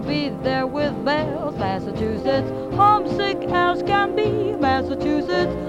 be there with bells. Massachusetts, homesick as can be. Massachusetts,